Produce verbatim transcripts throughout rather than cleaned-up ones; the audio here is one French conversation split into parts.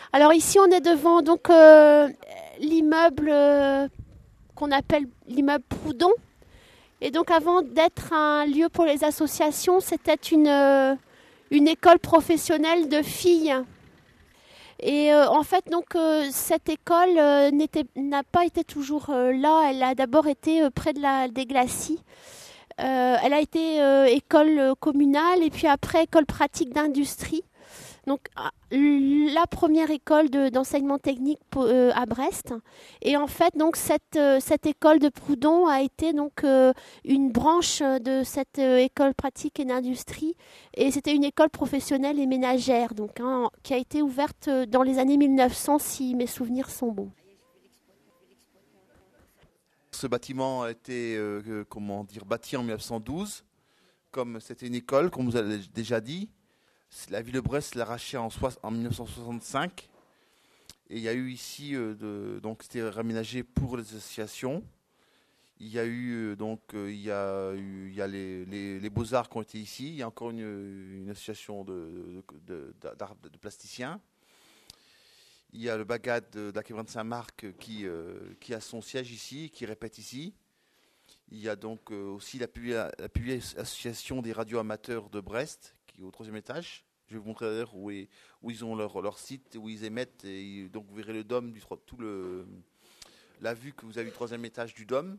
Alors ici, on est devant donc euh, l'immeuble euh, qu'on appelle l'immeuble Proudhon. Et donc avant d'être un lieu pour les associations, c'était une, euh, une école professionnelle de filles. Et euh, en fait, donc euh, cette école euh, n'était- n'a pas été toujours euh, là. Elle a d'abord été euh, près de la, des Glacis. Euh, elle a été euh, école euh, communale et puis après école pratique d'industrie. Donc ah, la première école de- d'enseignement technique po- euh, à Brest. Et en fait, donc cette, euh, cette école de Proudhon a été donc euh, une branche de cette euh, école pratique et d'industrie. Et c'était une école professionnelle et ménagère, donc hein, qui a été ouverte euh, dans les années mille neuf cents, si mes souvenirs sont bons. Ce bâtiment a été euh, euh, comment dire, bâti en mille neuf cent douze. Comme c'était une école, comme vous avez déjà dit, la ville de Brest l'a racheté en, soix- en mille neuf cent soixante-cinq. Et il y a eu ici, euh, de, donc c'était réaménagé pour les associations. Il y a eu, euh, donc, euh, il y a eu, il y a les, les- les Beaux-Arts qui ont été ici. Il y a encore une, une association de, de, de- d'art- de plasticiens. Il y a le Bagad de la Québrade de Saint-Marc qui, euh, qui a son siège ici, qui répète ici. Il y a donc euh, aussi la publi- la publi- association des radios amateurs de Brest, qui est au troisième étage. Je vais vous montrer d'ailleurs où, est- où ils ont leur, leur site, où ils émettent. Et donc vous verrez le dôme, du, tro- tout le, la vue que vous avez du troisième étage du dôme.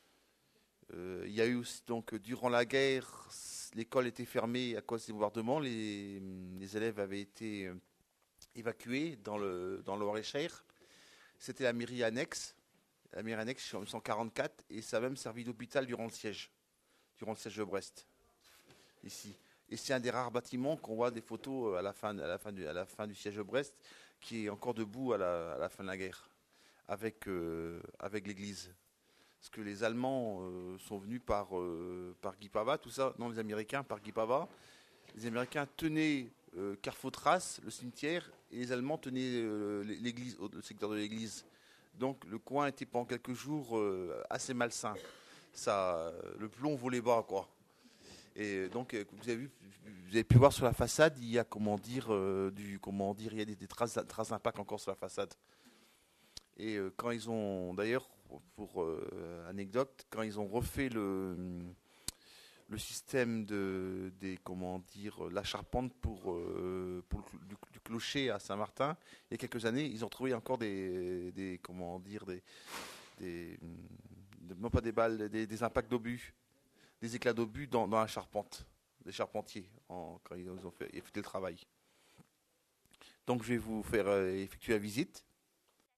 Euh, il y a eu aussi, donc, durant la guerre, s- l'école était fermée à cause des bombardements. Les, les élèves avaient été euh, évacués dans le, dans le Loir-et-Cher. C'était la mairie annexe, la mairie annexe en mille neuf cent quarante-quatre, et ça a même servi d'hôpital durant le siège, durant le siège de Brest, ici. Et c'est un des rares bâtiments qu'on voit des photos à la fin, à la fin, du, à la fin du siège de Brest, qui est encore debout à la, à la fin de la guerre, avec, euh, avec l'église. Parce que les Allemands euh, sont venus par, euh, par Guy Pava, tout ça, non, les Américains par Guy Pava. Les Américains tenaient euh, Carfotras, le cimetière, et les Allemands tenaient euh, l'église, le secteur de l'église. Donc le coin était pendant quelques jours euh, assez malsain. Ça, le plomb volait bas, quoi. Et donc euh, vous avez vu, vous avez pu voir sur la façade, il y a comment dire euh, du comment dire, il y a des, des traces, traces d'impact encore sur la façade. Et euh, quand ils ont, d'ailleurs, pour euh, anecdote, quand ils ont refait le le système de des comment dire la charpente pour euh, pour le, du, du clocher à Saint-Martin, il y a quelques années, ils ont trouvé encore des des comment dire des des non pas des balles, des, des impacts d'obus, des éclats d'obus dans, dans la charpente, des charpentiers en, quand ils ont fait effectué le travail. Donc je vais vous faire euh, effectuer la visite.